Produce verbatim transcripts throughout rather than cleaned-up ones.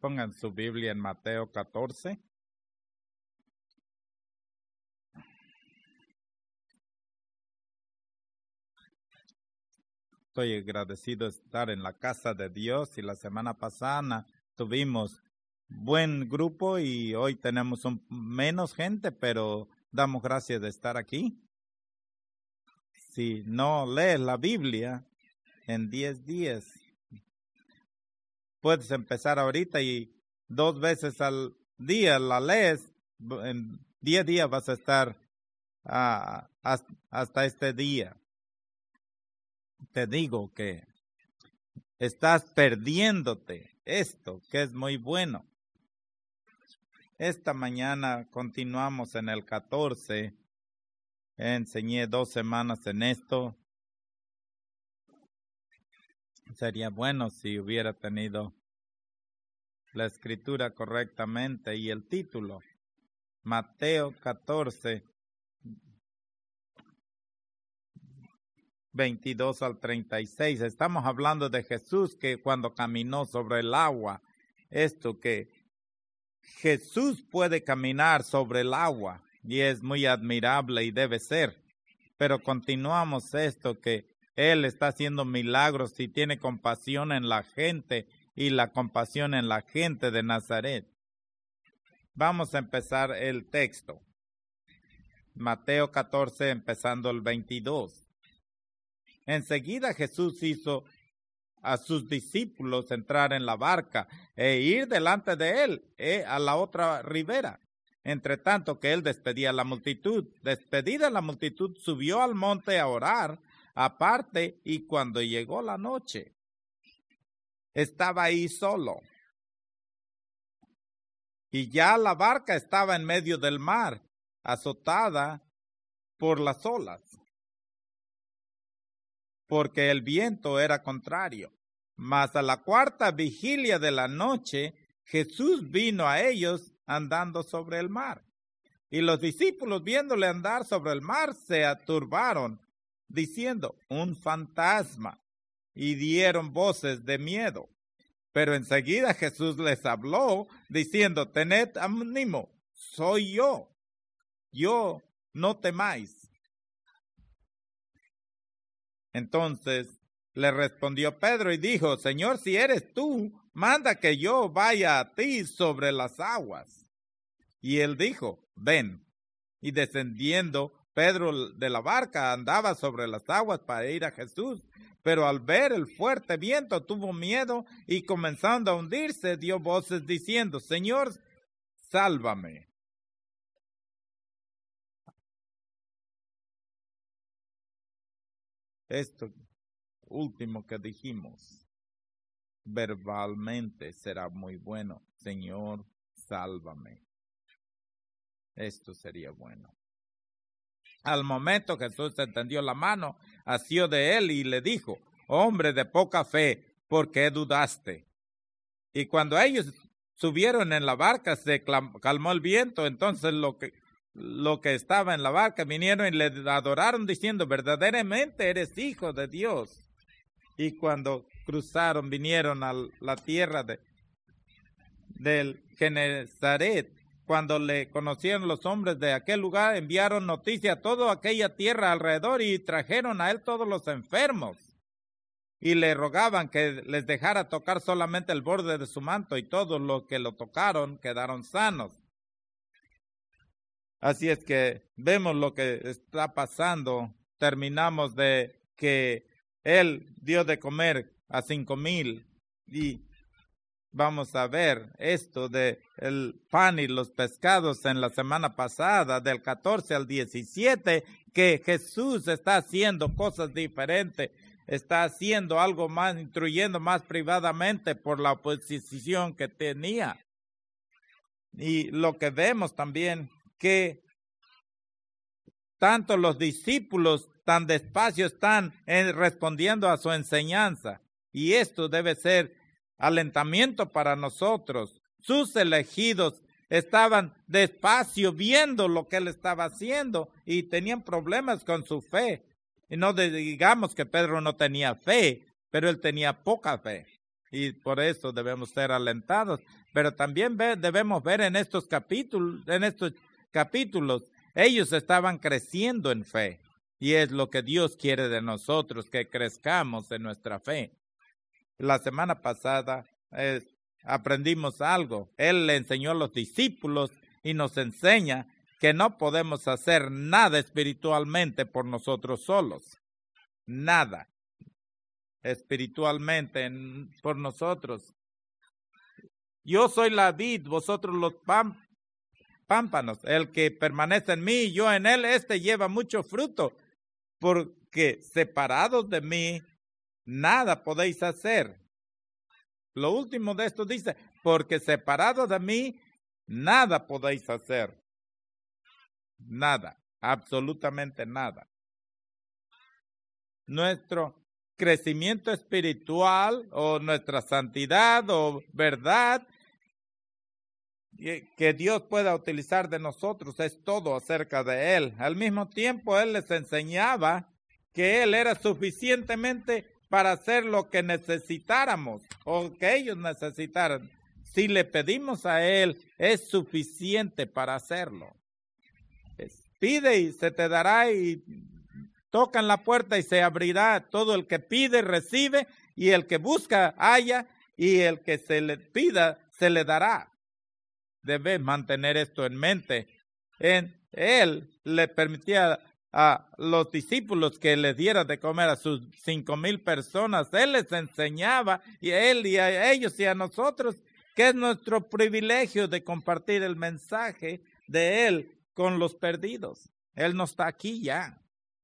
Pongan su Biblia en Mateo catorce. Estoy agradecido de estar en la casa de Dios y la semana pasada tuvimos buen grupo y hoy tenemos un, menos gente, pero damos gracias de estar aquí. Si no lees la Biblia en diez días, puedes empezar ahorita y dos veces al día la lees. En diez días vas a estar uh, hasta este día. Te digo que estás perdiéndote esto, que es muy bueno. Esta mañana continuamos en el catorce. Enseñé dos semanas en esto. Sería bueno si hubiera tenido la escritura correctamente y el título. Mateo catorce, veintidós al treinta y seis. Estamos hablando de Jesús que cuando caminó sobre el agua. Esto que Jesús puede caminar sobre el agua y es muy admirable y debe ser. Pero continuamos esto que Él está haciendo milagros y tiene compasión en la gente y la compasión en la gente de Nazaret. Vamos a empezar el texto. Mateo catorce, empezando el veintidós. Enseguida Jesús hizo a sus discípulos entrar en la barca e ir delante de él eh, a la otra ribera. Entre tanto que él despedía a la multitud. Despedida la multitud, subió al monte a orar aparte y cuando llegó la noche, estaba ahí solo. Y ya la barca estaba en medio del mar, azotada por las olas, porque el viento era contrario. Mas a la cuarta vigilia de la noche, Jesús vino a ellos andando sobre el mar. Y los discípulos, viéndole andar sobre el mar, se aturbaron, diciendo, un fantasma, y dieron voces de miedo. Pero enseguida Jesús les habló, diciendo, tened ánimo, soy yo, yo, no temáis. Entonces le respondió Pedro y dijo, Señor, si eres tú, manda que yo vaya a ti sobre las aguas. Y él dijo, ven. Y descendiendo Pedro de la barca andaba sobre las aguas para ir a Jesús. Pero al ver el fuerte viento tuvo miedo y comenzando a hundirse dio voces diciendo, Señor, sálvame. Esto último que dijimos, verbalmente será muy bueno. Señor, sálvame. Esto sería bueno. Al momento Jesús extendió la mano, asió de él y le dijo, hombre de poca fe, ¿por qué dudaste? Y cuando ellos subieron en la barca, se calmó el viento. Entonces lo que, lo que estaba en la barca vinieron y le adoraron diciendo, verdaderamente eres hijo de Dios. Y cuando cruzaron, vinieron a la tierra de, del Genezaret. Cuando le conocieron los hombres de aquel lugar, enviaron noticia a toda aquella tierra alrededor y trajeron a él todos los enfermos. Y le rogaban que les dejara tocar solamente el borde de su manto, y todos los que lo tocaron quedaron sanos. Así es que vemos lo que está pasando. Terminamos de que él dio de comer a cinco mil y vamos a ver esto de el pan y los pescados en la semana pasada, del catorce al diecisiete, que Jesús está haciendo cosas diferentes, está haciendo algo más, instruyendo más privadamente por la oposición que tenía. Y lo que vemos también, que tanto los discípulos tan despacio están en, respondiendo a su enseñanza, y esto debe ser alentamiento para nosotros. Sus elegidos estaban despacio viendo lo que él estaba haciendo y tenían problemas con su fe. Y no digamos que Pedro no tenía fe, pero él tenía poca fe. y por eso debemos ser alentados. Pero también ve, debemos ver en estos capítulos, en estos capítulos, ellos estaban creciendo en fe. Y es lo que Dios quiere de nosotros, que crezcamos en nuestra fe. La semana pasada eh, aprendimos algo. Él le enseñó a los discípulos y nos enseña que no podemos hacer nada espiritualmente por nosotros solos. Nada espiritualmente por nosotros. Yo soy la vid, vosotros los pam, pámpanos. El que permanece en mí y yo en él, este lleva mucho fruto. Porque separados de mí, nada podéis hacer. Lo último de esto dice, porque separados de mí, nada podéis hacer. Nada, absolutamente nada. Nuestro crecimiento espiritual o nuestra santidad o verdad que Dios pueda utilizar de nosotros es todo acerca de Él. Al mismo tiempo, Él les enseñaba que Él era suficientemente para hacer lo que necesitáramos o que ellos necesitaran. Si le pedimos a Él, es suficiente para hacerlo. Pide y se te dará, y toca en la puerta y se abrirá. Todo el que pide, recibe, y el que busca, halla, y el que se le pida, se le dará. Debes mantener esto en mente. En él le permitía a los discípulos que les diera de comer a sus cinco mil personas. Él les enseñaba, y a él y a ellos y a nosotros, que es nuestro privilegio de compartir el mensaje de él con los perdidos. Él no está aquí ya.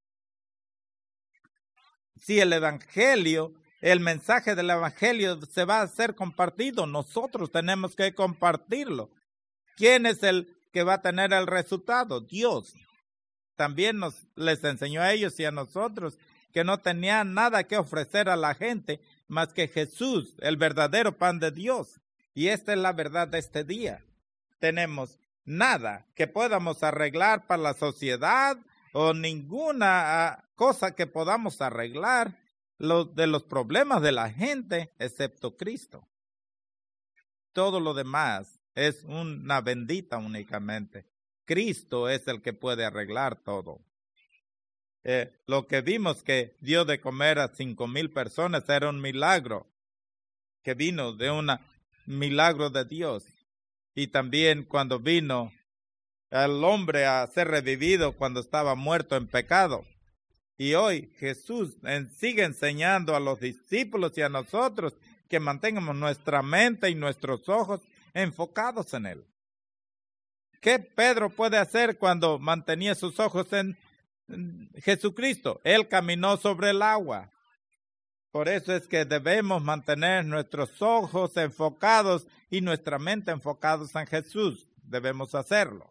Si el evangelio, el mensaje del evangelio se va a ser compartido, nosotros tenemos que compartirlo. ¿Quién es el que va a tener el resultado? Dios. También nos les enseñó a ellos y a nosotros que no tenían nada que ofrecer a la gente más que Jesús, el verdadero pan de Dios. Y esta es la verdad de este día. Tenemos nada que podamos arreglar para la sociedad o ninguna uh, cosa que podamos arreglar lo, de los problemas de la gente, excepto Cristo. Todo lo demás es una bendita únicamente. Cristo es el que puede arreglar todo. Eh, lo que vimos que dio de comer a cinco mil personas era un milagro que vino de un milagro de Dios. Y también cuando vino el hombre a ser revivido cuando estaba muerto en pecado. Y hoy Jesús en, sigue enseñando a los discípulos y a nosotros que mantengamos nuestra mente y nuestros ojos enfocados en Él. ¿Qué Pedro puede hacer cuando mantenía sus ojos en Jesucristo? Él caminó sobre el agua. Por eso es que debemos mantener nuestros ojos enfocados y nuestra mente enfocados en Jesús. Debemos hacerlo.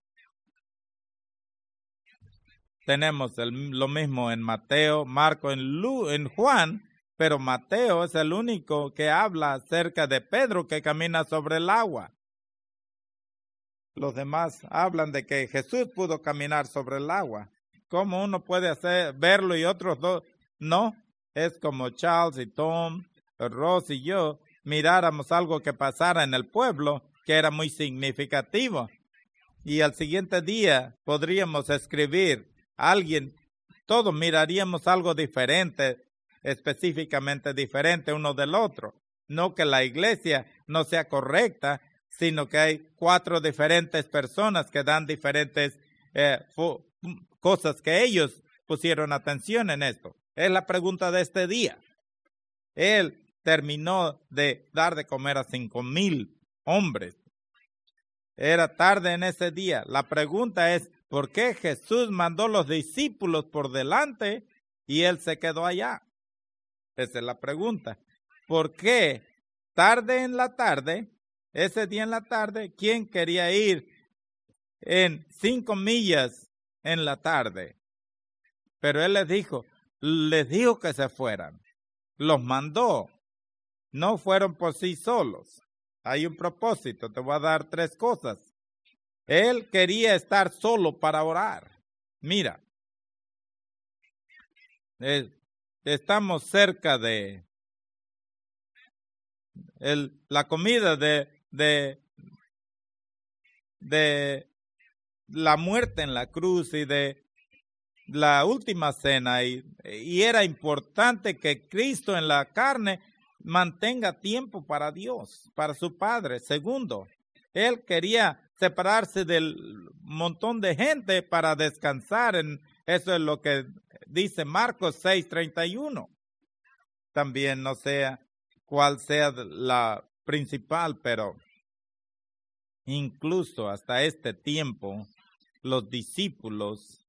Tenemos el, lo mismo en Mateo, Marco, en, Lu, en Juan, pero Mateo es el único que habla acerca de Pedro que camina sobre el agua. Los demás hablan de que Jesús pudo caminar sobre el agua. ¿Cómo uno puede hacer verlo y otros dos no? Es como Charles y Tom, Ross y yo miráramos algo que pasara en el pueblo que era muy significativo. Y al siguiente día podríamos escribir alguien, todos miraríamos algo diferente, específicamente diferente uno del otro. No que la iglesia no sea correcta, sino que hay cuatro diferentes personas que dan diferentes eh, cosas que ellos pusieron atención en esto. Es la pregunta de este día. Él terminó de dar de comer a cinco mil hombres. Era tarde en ese día. La pregunta es, ¿por qué Jesús mandó los discípulos por delante y él se quedó allá? Esa es la pregunta. ¿Por qué tarde en la tarde, ese día en la tarde, quién quería ir en cinco millas en la tarde? Pero él les dijo, les dijo que se fueran. Los mandó. No fueron por sí solos. Hay un propósito. Te voy a dar tres cosas. Él quería estar solo para orar. Mira, eh, estamos cerca de, el, la comida de, de, de la muerte en la cruz y de la última cena. Y, y era importante que Cristo en la carne mantenga tiempo para Dios, para su Padre. Segundo, Él quería separarse del montón de gente para descansar. En, eso es lo que dice Marcos seis treinta y uno. También no sé cuál sea la principal, pero incluso hasta este tiempo, los discípulos,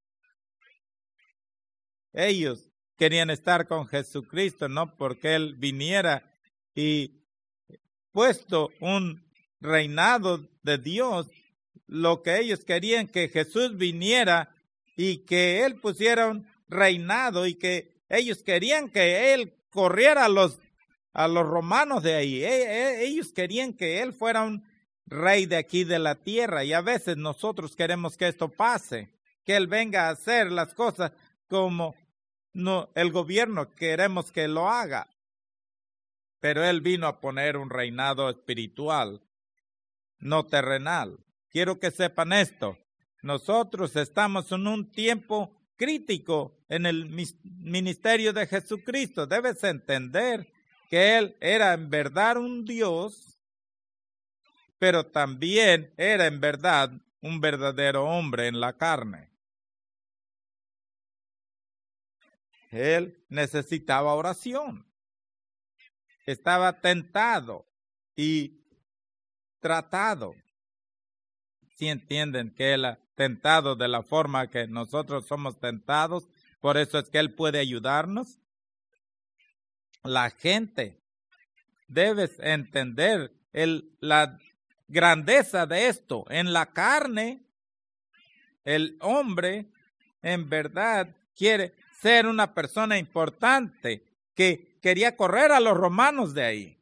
ellos querían estar con Jesucristo, no porque Él viniera y puesto un reinado de Dios, lo que ellos querían que Jesús viniera y que Él pusiera un reinado y que ellos querían que Él corriera a los, a los romanos de ahí. Ellos querían que Él fuera un rey de aquí de la tierra, y a veces nosotros queremos que esto pase, que Él venga a hacer las cosas como no, el gobierno queremos que lo haga. Pero Él vino a poner un reinado espiritual, no terrenal. Quiero que sepan esto. Nosotros estamos en un tiempo crítico en el ministerio de Jesucristo. Debes entender que Él era en verdad un Dios, pero también era en verdad un verdadero hombre en la carne. Él necesitaba oración. Estaba tentado y tratado. Si entienden que Él ha tentado de la forma que nosotros somos tentados, por eso es que Él puede ayudarnos. La gente debe entender el, la grandeza de esto. En la carne, el hombre en verdad quiere ser una persona importante que quería correr a los romanos de ahí.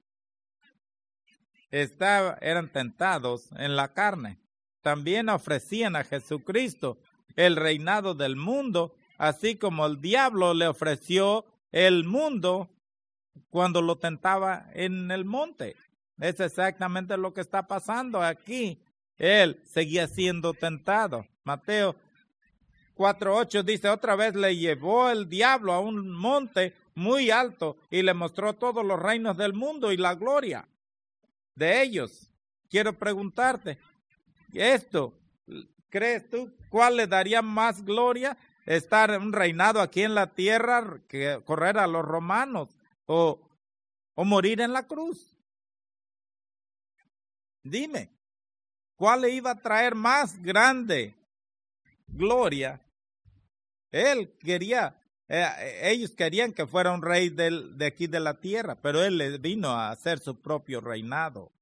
Estaba, eran tentados en la carne. También ofrecían a Jesucristo el reinado del mundo, así como el diablo le ofreció el mundo cuando lo tentaba en el monte. Es exactamente lo que está pasando aquí. Él seguía siendo tentado. Mateo cuatro ocho dice, otra vez le llevó el diablo a un monte muy alto y le mostró todos los reinos del mundo y la gloria de ellos. Quiero preguntarte, esto, ¿crees tú cuál le daría más gloria? ¿Estar en un reinado aquí en la tierra, que correr a los romanos o, o morir en la cruz? Dime, ¿cuál le iba a traer más grande gloria? Él quería, eh, ellos querían que fuera un rey del, de aquí de la tierra, pero Él le vino a hacer su propio reinado.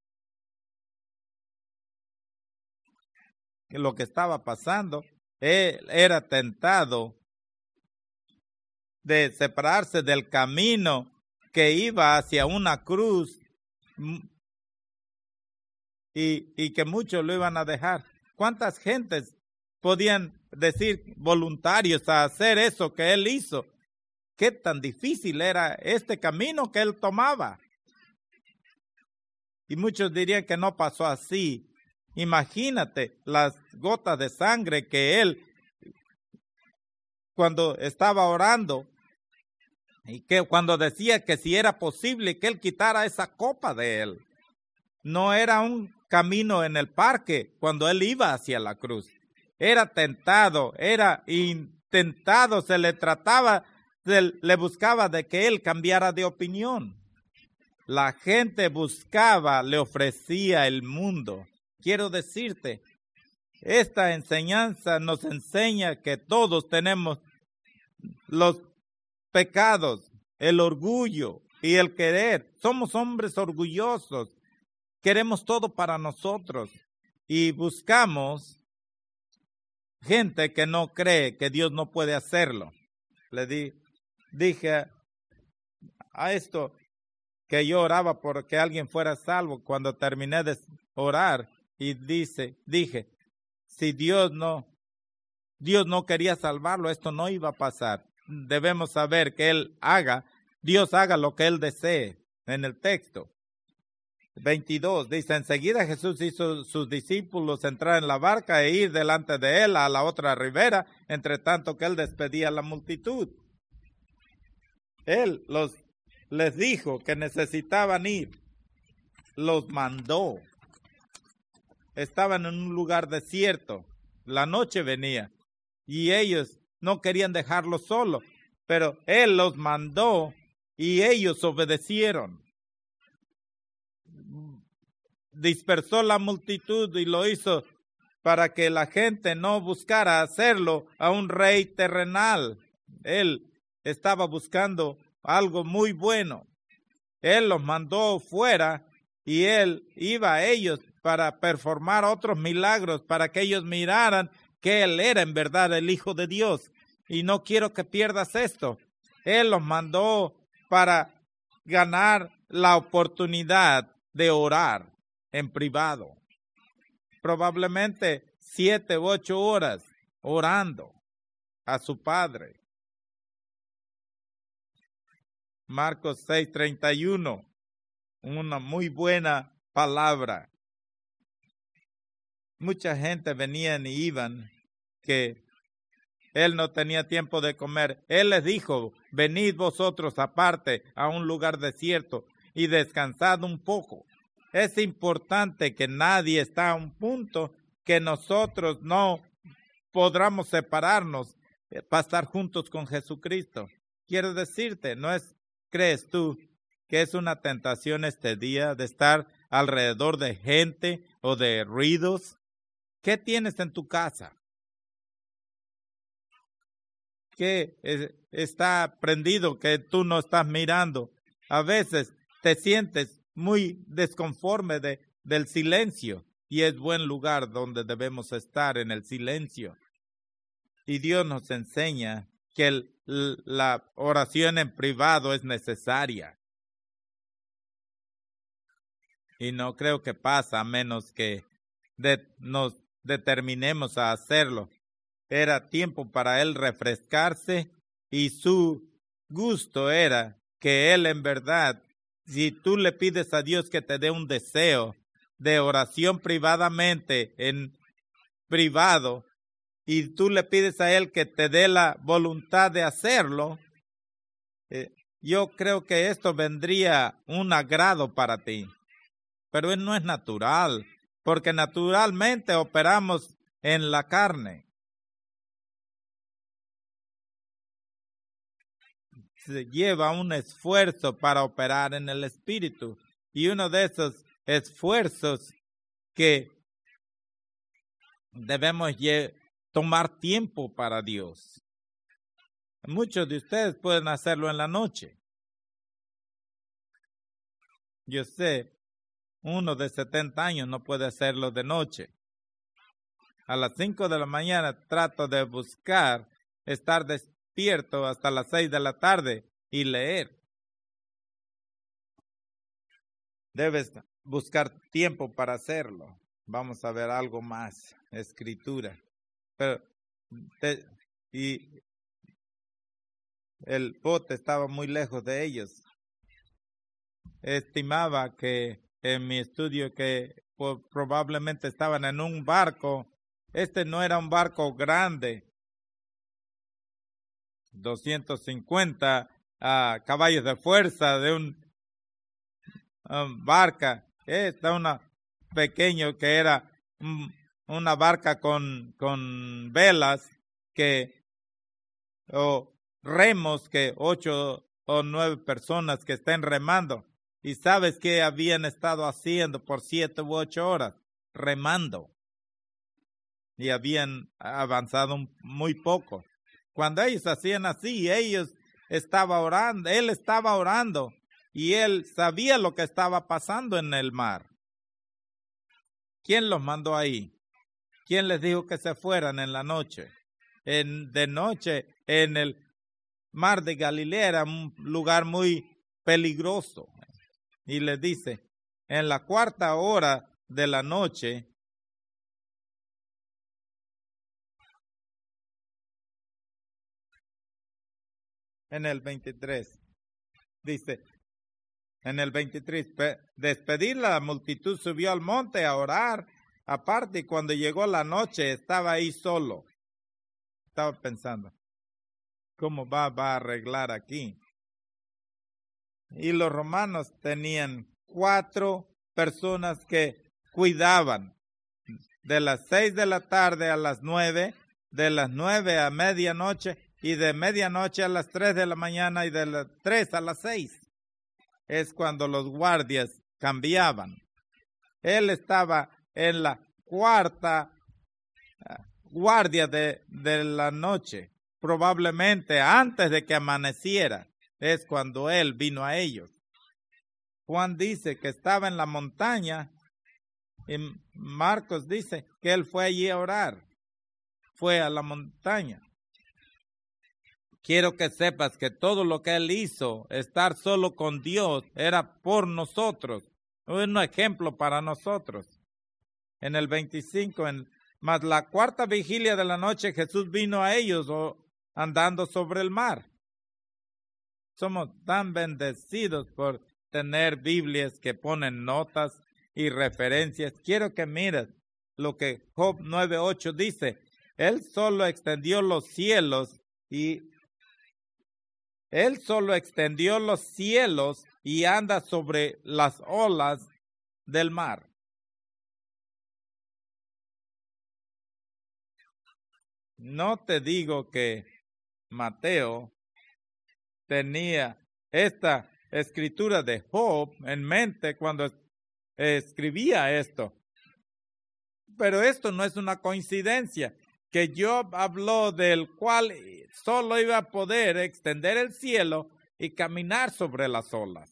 Lo que estaba pasando, Él era tentado de separarse del camino que iba hacia una cruz y, y que muchos lo iban a dejar. ¿Cuántas gentes podían decir voluntarios a hacer eso que Él hizo? ¿Qué tan difícil era este camino que Él tomaba? Y muchos dirían que no pasó así. Imagínate las gotas de sangre que Él, cuando estaba orando, y que cuando decía que si era posible que Él quitara esa copa de Él. No era un camino en el parque cuando Él iba hacia la cruz. Era tentado, era intentado, se le trataba, se le buscaba de que Él cambiara de opinión. La gente buscaba, le ofrecía el mundo. Quiero decirte, esta enseñanza nos enseña que todos tenemos los pecados, el orgullo y el querer. Somos hombres orgullosos. Queremos todo para nosotros y buscamos gente que no cree que Dios no puede hacerlo. Le di, dije a esto que yo oraba por que alguien fuera salvo. Cuando terminé de orar y dice, dije, si Dios no, Dios no quería salvarlo, esto no iba a pasar. Debemos saber que Él haga, Dios haga lo que Él desee en el texto. veintidós, dice, enseguida Jesús hizo sus discípulos entrar en la barca e ir delante de él a la otra ribera, entre tanto que él despedía a la multitud. Él los, les dijo que necesitaban ir, los mandó. Estaban en un lugar desierto, la noche venía, y ellos no querían dejarlos solos, pero él los mandó y ellos obedecieron. Dispersó la multitud y lo hizo para que la gente no buscara hacerlo a un rey terrenal. Él estaba buscando algo muy bueno. Él los mandó fuera y él iba a ellos para performar otros milagros, para que ellos miraran que él era en verdad el Hijo de Dios. Y no quiero que pierdas esto. Él los mandó para ganar la oportunidad de orar en privado. Probablemente siete u ocho horas orando a su Padre. Marcos seis treinta y uno, una muy buena palabra. Mucha gente venían y iban que él no tenía tiempo de comer. Él les dijo, venid vosotros aparte a un lugar desierto y descansad un poco. Es importante que nadie está a un punto que nosotros no podamos separarnos para estar juntos con Jesucristo. Quiero decirte, ¿no es, crees tú que es una tentación este día de estar alrededor de gente o de ruidos? ¿Qué tienes en tu casa? ¿Qué está prendido que tú no estás mirando? A veces te sientes muy desconforme de, del silencio y es buen lugar donde debemos estar, en el silencio. Y Dios nos enseña que el, la oración en privado es necesaria. Y no creo que pasa a menos que de, nos determinemos a hacerlo. Era tiempo para él refrescarse y su gusto era que él en verdad, si tú le pides a Dios que te dé un deseo de oración privadamente, en privado, y tú le pides a él que te dé la voluntad de hacerlo, eh, yo creo que esto vendría un agrado para ti. Pero no es natural, porque naturalmente operamos en la carne. Se lleva un esfuerzo para operar en el espíritu, y uno de esos esfuerzos que debemos tomar tiempo para Dios. Muchos de ustedes pueden hacerlo en la noche. Yo sé, uno de setenta años no puede hacerlo de noche. A las cinco de la mañana trato de buscar estar despierto hasta las seis de la tarde y leer. Debes buscar tiempo para hacerlo. Vamos a ver algo más, escritura. Pero te, y el bote estaba muy lejos de ellos. Estimaba que en mi estudio que pues, probablemente estaban en un barco. Este no era un barco grande. doscientos cincuenta uh, caballos de fuerza de un um, barca. Esta una pequeño que era um, una barca con, con velas que o remos que ocho o nueve personas que estén remando. ¿Y sabes qué habían estado haciendo por siete u ocho horas? Remando. Y habían avanzado muy poco. Cuando ellos hacían así, ellos estaban orando, él estaba orando y él sabía lo que estaba pasando en el mar. ¿Quién los mandó ahí? ¿Quién les dijo que se fueran en la noche? En, de noche, en el mar de Galilea era un lugar muy peligroso. Y les dice, en la cuarta hora de la noche, en el veintitrés, dice, En el veintitrés, despedir la multitud, subió al monte a orar aparte, y cuando llegó la noche estaba ahí solo. Estaba pensando, ¿cómo va, va a arreglar aquí? Y los romanos tenían cuatro personas que cuidaban de las seis de la tarde a las nueve, de las nueve a medianoche y de medianoche a las tres de la mañana y de las tres a las seis. Es cuando los guardias cambiaban. Él estaba en la cuarta guardia de, de la noche, probablemente antes de que amaneciera. Es cuando él vino a ellos. Juan dice que estaba en la montaña y Marcos dice que él fue allí a orar. Fue a la montaña. Quiero que sepas que todo lo que él hizo, estar solo con Dios, era por nosotros. Un ejemplo para nosotros. En el veinticinco, en, más la cuarta vigilia de la noche, Jesús vino a ellos oh, andando sobre el mar. Somos tan bendecidos por tener Biblias que ponen notas y referencias. Quiero que mires lo que Job nueve ocho dice. Él solo extendió los cielos y Él solo extendió los cielos y anda sobre las olas del mar. No te digo que Mateo tenía esta escritura de Job en mente cuando escribía esto. Pero esto no es una coincidencia, que Job habló del cual solo iba a poder extender el cielo y caminar sobre las olas.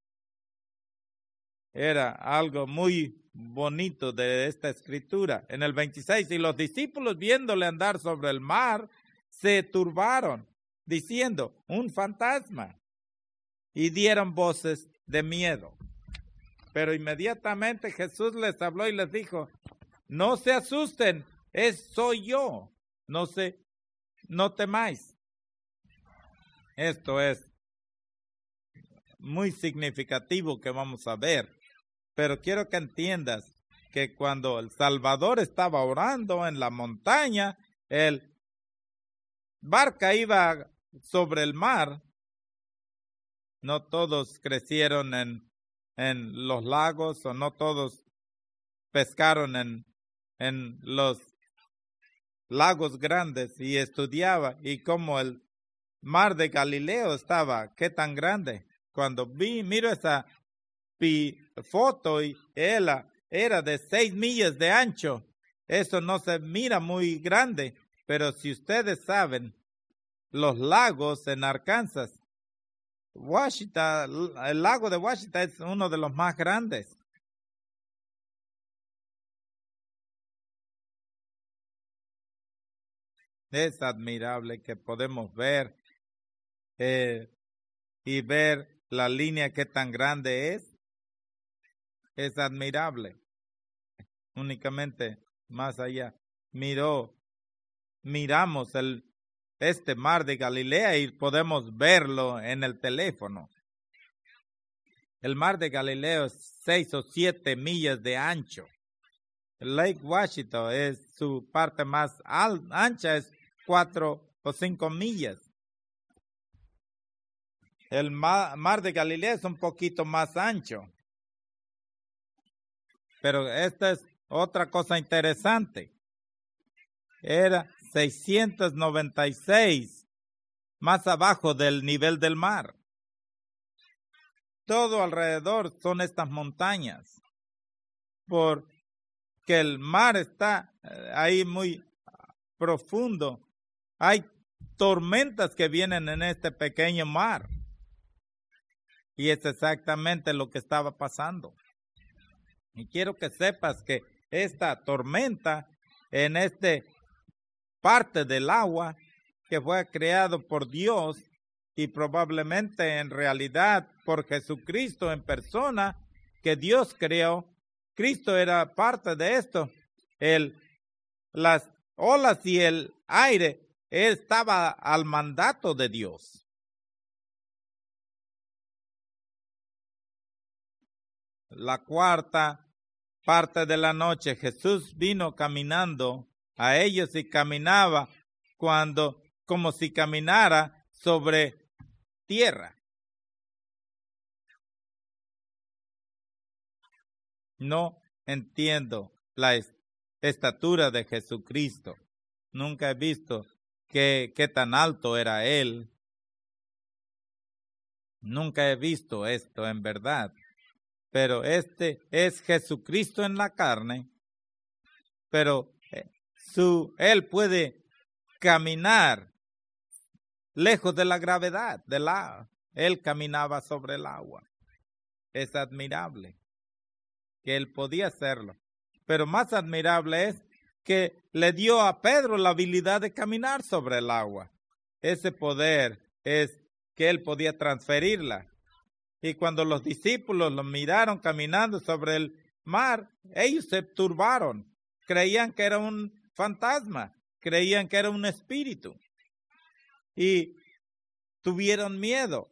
Era algo muy bonito de esta escritura. En el veintiséis, y los discípulos viéndole andar sobre el mar, se turbaron, diciendo, un fantasma, y dieron voces de miedo. Pero inmediatamente Jesús les habló y les dijo, no se asusten, es soy yo, no se, no temáis. Esto es muy significativo que vamos a ver, pero quiero que entiendas que cuando el Salvador estaba orando en la montaña, el barca iba sobre el mar. No todos crecieron en, en los lagos o no todos pescaron en, en los lagos grandes y estudiaba y como el mar de Galileo estaba, qué tan grande. Cuando vi, miro esa pi, foto y ella era de seis millas de ancho. Eso no se mira muy grande, pero si ustedes saben, los lagos en Arkansas, Washington, el lago de Washington es uno de los más grandes. Es admirable que podemos ver eh, y ver la línea que tan grande es. Es admirable. Únicamente más allá. Miró, miramos el este mar de Galilea y podemos verlo en el teléfono. El mar de Galileo es seis o siete millas de ancho. El Lake Washington es su parte más al, ancha, es cuatro o cinco millas. El mar, mar de Galilea es un poquito más ancho. Pero esta es otra cosa interesante. Era seiscientos noventa y seis más abajo del nivel del mar. Todo alrededor son estas montañas. Porque el mar está ahí muy profundo. Hay tormentas que vienen en este pequeño mar. Y es exactamente lo que estaba pasando. Y quiero que sepas que esta tormenta en esta parte del agua que fue creado por Dios y probablemente en realidad por Jesucristo en persona que Dios creó, Cristo era parte de esto. El, las olas y el aire estaba al mandato de Dios. la cuarta parte de la noche, Jesús vino caminando a ellos y caminaba cuando, como si caminara sobre tierra. No entiendo la estatura de Jesucristo. Nunca he visto qué, qué tan alto era Él. Nunca he visto esto en verdad. Pero este es Jesucristo en la carne. Pero su, Él puede caminar lejos de la gravedad. De la, él caminaba sobre el agua. Es admirable que Él podía hacerlo. Pero más admirable es que le dio a Pedro la habilidad de caminar sobre el agua. Ese poder es que Él podía transferirla. Y cuando los discípulos lo miraron caminando sobre el mar, ellos se turbaron. Creían que era un fantasma, creían que era un espíritu. Y tuvieron miedo.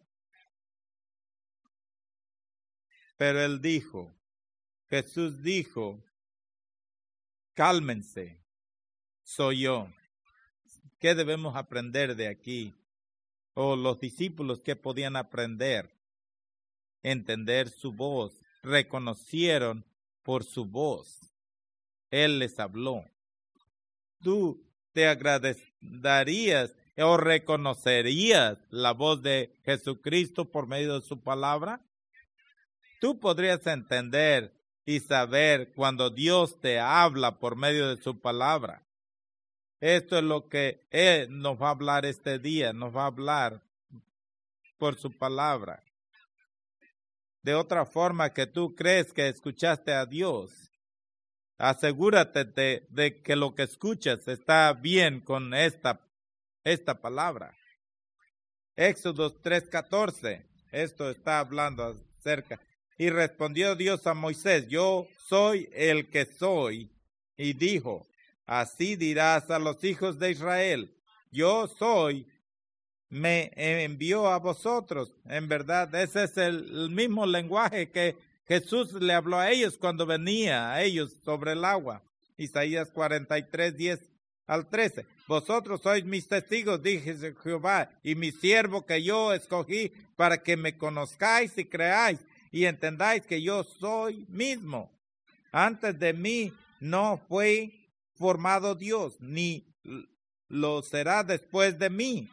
Pero Él dijo, Jesús dijo, cálmense, soy yo. ¿Qué debemos aprender de aquí? O los discípulos, ¿qué podían aprender? Entender su voz. Reconocieron por su voz. Él les habló. ¿Tú te agradecerías o reconocerías la voz de Jesucristo por medio de su palabra? Tú podrías entender y saber cuando Dios te habla por medio de su palabra. Esto es lo que Él nos va a hablar este día, nos va a hablar por su palabra. De otra forma que tú crees que escuchaste a Dios, asegúrate de, de que lo que escuchas está bien con esta, esta palabra. Éxodo tres catorce, esto está hablando acerca. Y respondió Dios a Moisés, yo soy el que soy. Y dijo, así dirás a los hijos de Israel, yo soy, me envió a vosotros. En verdad, ese es el, el mismo lenguaje que Jesús le habló a ellos cuando venía a ellos sobre el agua. Isaías cuarenta y tres, diez al trece. Vosotros sois mis testigos, dije Jehová, y mi siervo que yo escogí para que me conozcáis y creáis y entendáis que yo soy mismo. Antes de mí no fue formado Dios, ni lo será después de mí.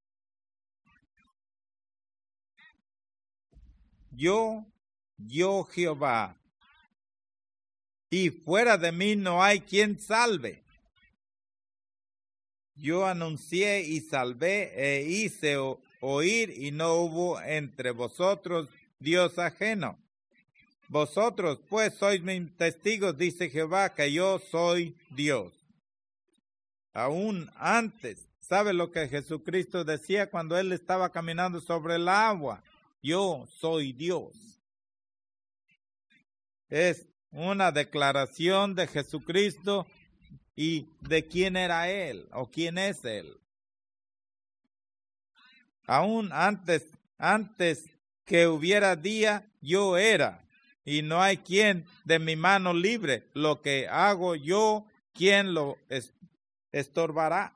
Yo, yo Jehová, y fuera de mí no hay quien salve. Yo anuncié y salvé e hice oír y no hubo entre vosotros Dios ajeno. Vosotros pues sois mis testigos, dice Jehová, que yo soy Dios. Aún antes, ¿sabe lo que Jesucristo decía cuando Él estaba caminando sobre el agua? Yo soy Dios. Es una declaración de Jesucristo y de quién era Él o quién es Él. Aún antes, antes que hubiera día, yo era, y no hay quien de mi mano libre. Lo que hago yo, ¿quién lo estorbará?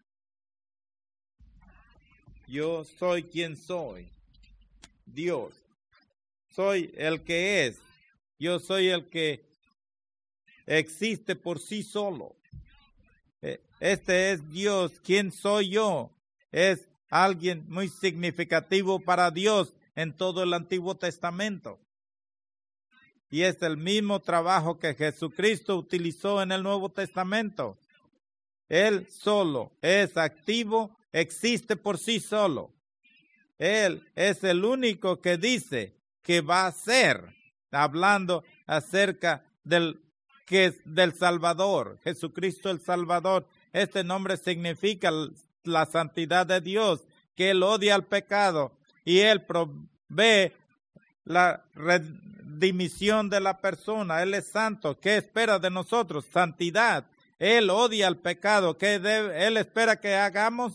Yo soy quien soy, Dios. Soy el que es. Yo soy el que existe por sí solo. Este es Dios. ¿Quién soy yo? Es alguien muy significativo para Dios en todo el Antiguo Testamento. Y es el mismo trabajo que Jesucristo utilizó en el Nuevo Testamento. Él solo es activo, existe por sí solo. Él es el único que dice que va a ser, hablando acerca del, que es del Salvador, Jesucristo el Salvador. Este nombre significa la santidad de Dios, que Él odia al pecado y Él provee la redimisión de la persona. Él es santo. ¿Qué espera de nosotros? Santidad. Él odia al pecado. ¿Qué debe, Él espera que hagamos?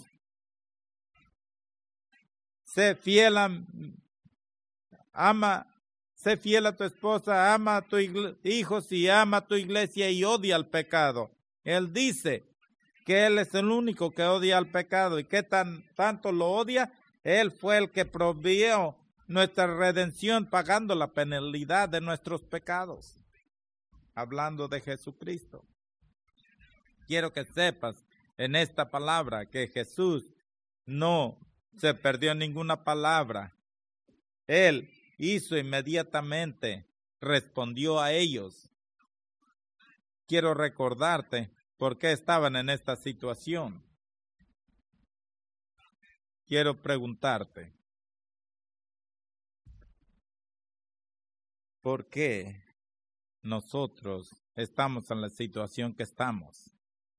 Sé fiel a, ama, sé fiel a tu esposa, ama a tus hijos y ama a tu iglesia y odia al pecado. Él dice que Él es el único que odia al pecado. ¿Y qué tan, tanto lo odia? Él fue el que proveyó nuestra redención pagando la penalidad de nuestros pecados. Hablando de Jesucristo. Quiero que sepas en esta palabra que Jesús no se perdió ninguna palabra. Él hizo inmediatamente, respondió a ellos. Quiero recordarte por qué estaban en esta situación. Quiero preguntarte, ¿por qué nosotros estamos en la situación que estamos?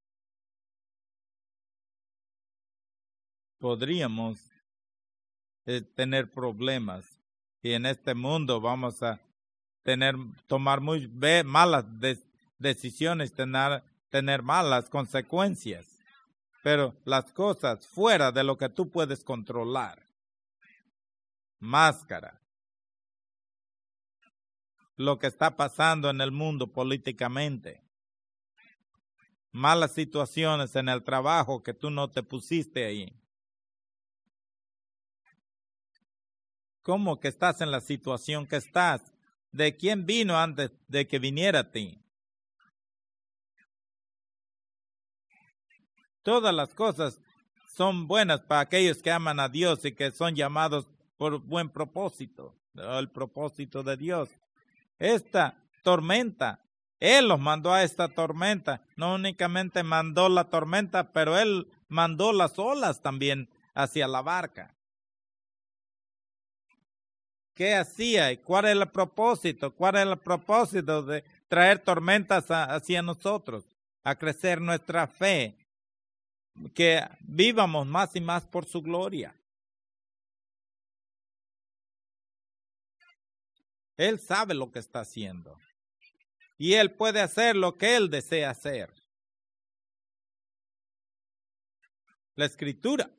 Podríamos eh, tener problemas y en este mundo vamos a tener, tomar muy be- malas de- decisiones, tener, tener malas consecuencias. Pero las cosas fuera de lo que tú puedes controlar. Máscara. Lo que está pasando en el mundo políticamente. Malas situaciones en el trabajo que tú no te pusiste ahí. ¿Cómo que estás en la situación que estás? ¿De quién vino antes de que viniera a ti? Todas las cosas son buenas para aquellos que aman a Dios y que son llamados por buen propósito, el propósito de Dios. Esta tormenta, Él los mandó a esta tormenta. No únicamente mandó la tormenta, pero Él mandó las olas también hacia la barca. ¿Qué hacía y cuál es el propósito? ¿Cuál es el propósito de traer tormentas a, hacia nosotros? A crecer nuestra fe, que vivamos más y más por su gloria. Él sabe lo que está haciendo. Y Él puede hacer lo que Él desea hacer. La Escritura.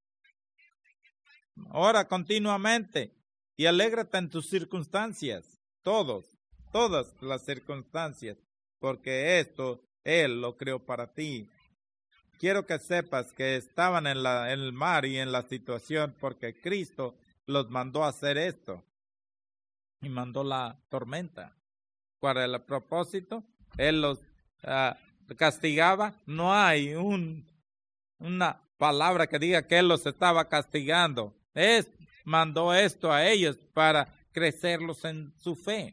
Ora continuamente y alégrate en tus circunstancias. Todos, todas las circunstancias. Porque esto Él lo creó para ti. Quiero que sepas que estaban en, la, en el mar y en la situación porque Cristo los mandó a hacer esto. Y mandó la tormenta. ¿Cuál era el propósito? Él los uh, castigaba. No hay un, una palabra que diga que Él los estaba castigando. Es, mandó esto a ellos para crecerlos en su fe.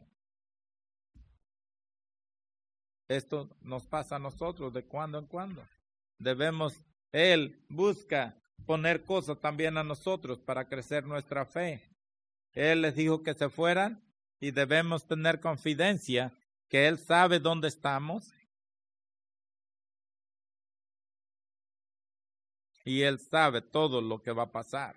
Esto nos pasa a nosotros de cuando en cuando. Debemos, Él busca poner cosas también a nosotros para crecer nuestra fe. Él les dijo que se fueran y debemos tener confidencia que Él sabe dónde estamos y Él sabe todo lo que va a pasar.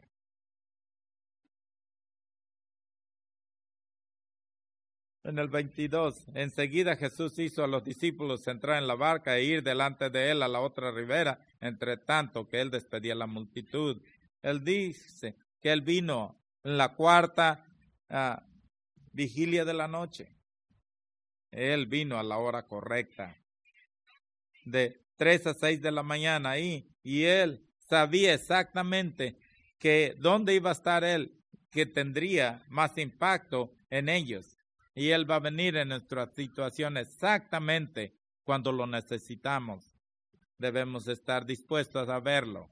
En el veintidós, enseguida Jesús hizo a los discípulos entrar en la barca e ir delante de Él a la otra ribera, entre tanto que Él despedía a la multitud. Él dice que Él vino en la cuarta uh, vigilia de la noche. Él vino a la hora correcta, de tres a seis de la mañana ahí, y Él sabía exactamente que dónde iba a estar Él, que tendría más impacto en ellos. Y Él va a venir en nuestra situación exactamente cuando lo necesitamos. Debemos estar dispuestos a verlo.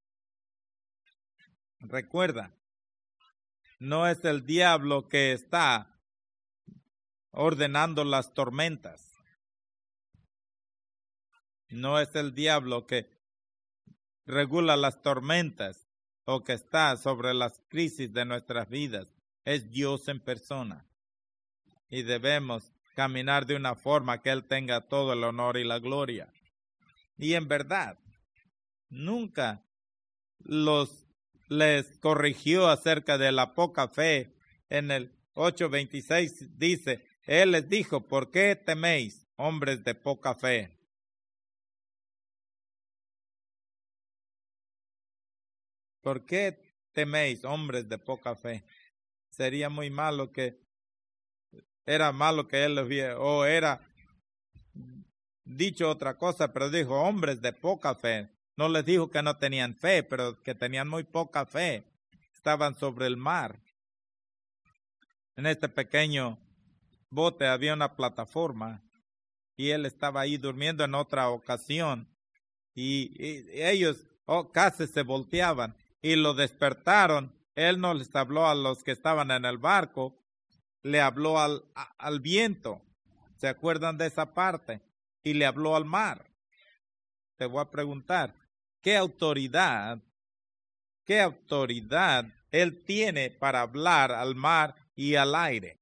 Recuerda, no es el diablo que está ordenando las tormentas. No es el diablo que regula las tormentas o que está sobre las crisis de nuestras vidas. Es Dios en persona. Y debemos caminar de una forma que Él tenga todo el honor y la gloria. Y en verdad, nunca los les corrigió acerca de la poca fe. En el ocho veintiséis dice, Él les dijo, ¿por qué teméis, hombres de poca fe? ¿Por qué teméis, hombres de poca fe? Sería muy malo que era malo que él hubiera, o era dicho otra cosa, pero dijo hombres de poca fe. No les dijo que no tenían fe, pero que tenían muy poca fe. Estaban sobre el mar. En este pequeño bote había una plataforma y él estaba ahí durmiendo en otra ocasión. Y, y ellos oh, casi se volteaban y lo despertaron. Él no les habló a los que estaban en el barco, le habló al, a, al viento. ¿Se acuerdan de esa parte? Y le habló al mar. Te voy a preguntar, ¿qué autoridad, qué autoridad él tiene para hablar al mar y al aire?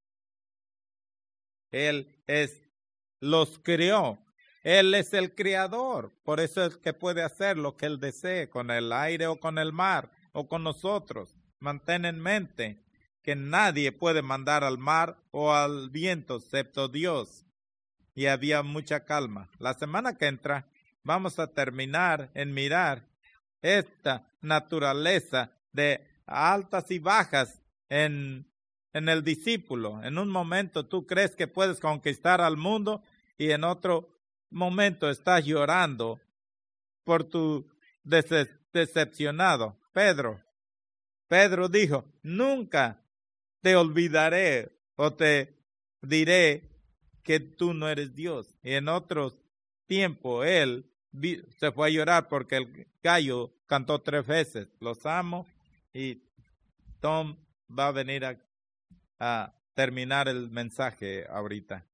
Él es, los creó. Él es el creador. Por eso es que puede hacer lo que él desee con el aire o con el mar o con nosotros. Mantén en mente que nadie puede mandar al mar o al viento excepto Dios. Y había mucha calma. La semana que entra vamos a terminar en mirar esta naturaleza de altas y bajas en, en el discípulo. En un momento tú crees que puedes conquistar al mundo y en otro momento estás llorando por tu dece- decepcionado. Pedro, Pedro dijo, nunca te olvidaré o te diré que tú no eres Dios. Y en otros tiempos él vi, se fue a llorar porque el gallo cantó tres veces. Los amo y Tom va a venir a, a terminar el mensaje ahorita.